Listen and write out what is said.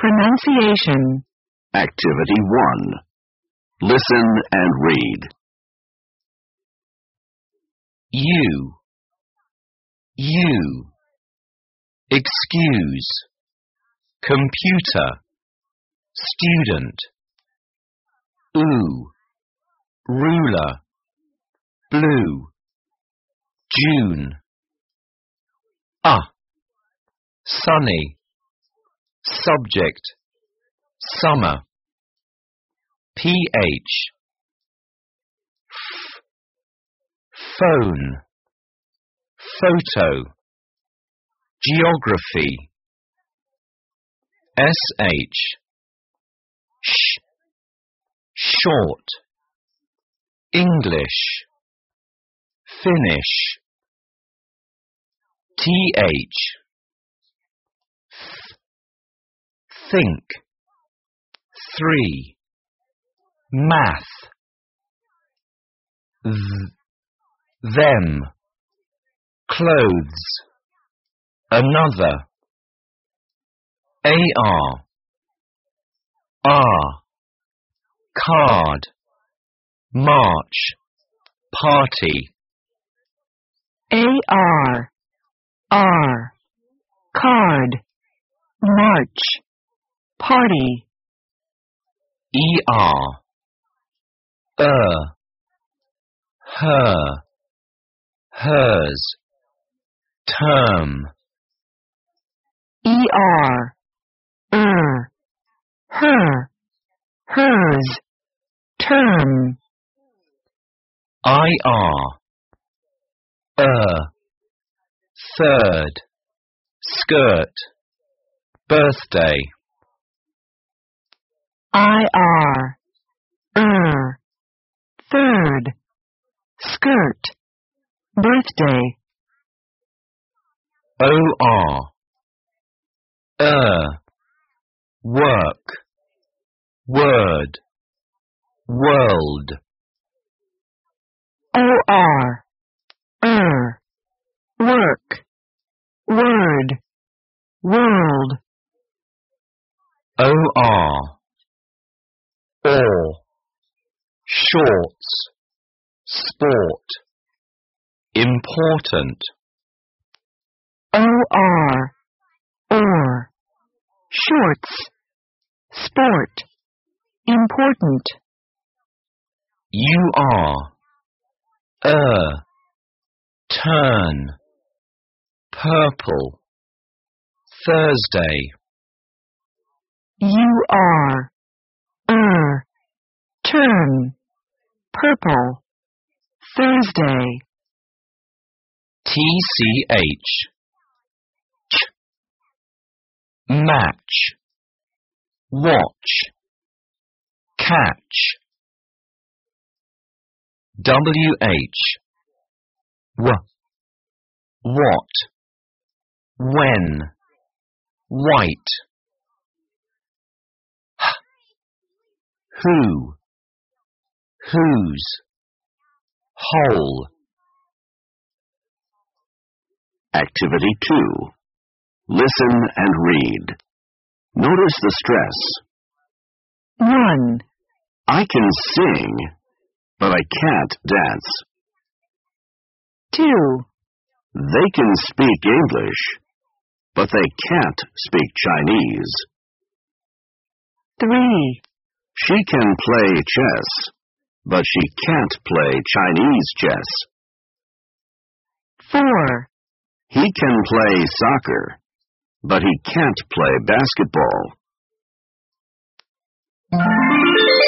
Pronunciation. Activity 1. Listen and read. You. Excuse. Computer. Student. Ooh. Ruler. Blue. June. Sunny. Subject. Summer. PH. Phone. Photo. Geography. SH. Short. English. Finish. TH. Think. 3. Math. Them. Clothes. Another. AR. Card. March. Party. AR. Card. March. Party. ER. Her. Hers. Term. ER. Her. Hers. Term. IR. Third. Skirt. Birthday. IR. Third. Skirt. Birthday. OR. Work. Word. World. OR. Work. Word. World. OR. Shorts. Sport. Important. OR. Shorts. Sport. Important. UR. Turn. Purple. Thursday. UR. Turn. Purple. Thursday. TCH. Match. Watch. Catch. WH. What. When. White. Who. Whose. Whole. Activity 2. Listen and read. Notice the stress. 1. I can sing, but I can't dance. 2. They can speak English, but they can't speak Chinese. 3. She can play chess, but she can't play Chinese chess. 4. He can play soccer, but he can't play basketball.